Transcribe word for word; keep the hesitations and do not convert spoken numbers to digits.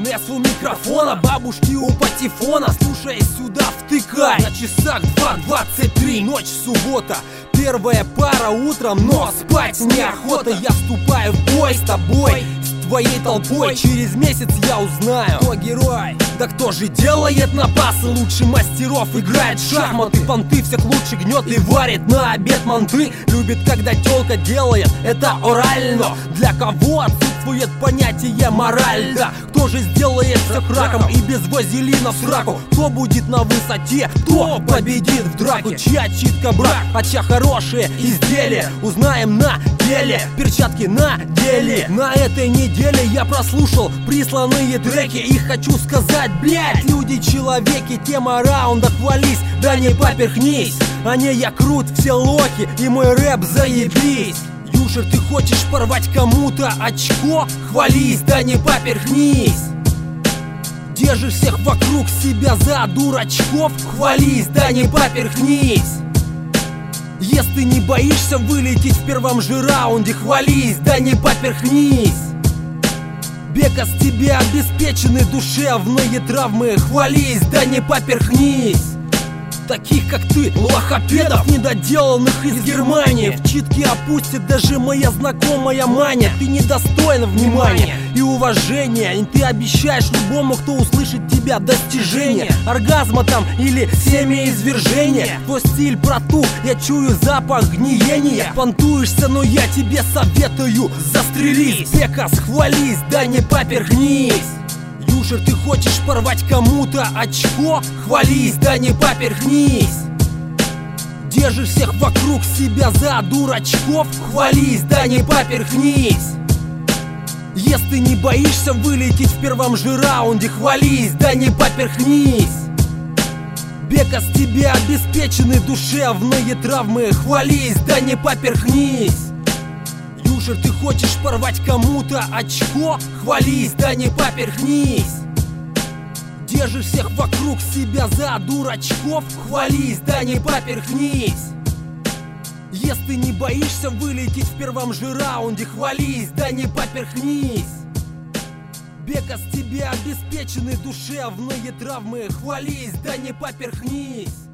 Нес у микрофона, бабушки у патефона. Слушай сюда, втыкай. На часах два двадцать три, ночь суббота. Первая пара утром, но спать неохота. Я вступаю в бой с тобой, с твоей толпой. Через месяц я узнаю, кто герой. Да кто же делает напасы лучше мастеров, играет в шахматы, понты всех лучше гнет и варит на обед манты. Любит, когда тёлка делает это орально. Для кого отсутствует понятие мораль? Да, кто же сделает всех раком и без вазелина в сраку? Кто будет на высоте, кто победит в драку? Чья читка брак, а чья хорошее изделие? Узнаем на деле, перчатки на деле. На этой неделе я прослушал присланные треки и хочу сказать, блять, люди-человеки, тема раунда, хвались, да не поперхнись. А не я крут, все лохи, и мой рэп заебись. Юшер, ты хочешь порвать кому-то очко? Хвались, да не поперхнись. Держишь всех вокруг себя за дурачков? Хвались, да не поперхнись. Если ты не боишься вылететь в первом же раунде, хвались, да не поперхнись. Бека, с тебя обеспечены душевные травмы, хвались, да не поперхнись. Таких как ты, лохопедов недоделанных из Германии, в читке опустит даже моя знакомая Маня. Ты недостоин внимания и уважения, и ты обещаешь любому, кто услышит тебя, достижение оргазма там или семяизвержения. Твой стиль протух, я чую запах гниения. Понтуешься, но я тебе советую застрелись. Бека, схвались, да не поперхнись. Юшер, ты хочешь порвать кому-то очко? Хвались, да не поперхнись. Держишь всех вокруг себя за дурачков? Хвались, да не поперхнись. Если ты не боишься вылететь в первом же раунде, хвались, да не поперхнись. Бека, с тебя обеспечены душевные травмы, хвались, да не поперхнись. Юшер, ты хочешь порвать кому-то очко? Хвались, да не поперхнись. Держишь всех вокруг себя за дурачков? Хвались, да не поперхнись. Если ты не боишься вылететь в первом же раунде, хвались, да не поперхнись. Бека, с тебя обеспечены душевные травмы, хвались, да не поперхнись.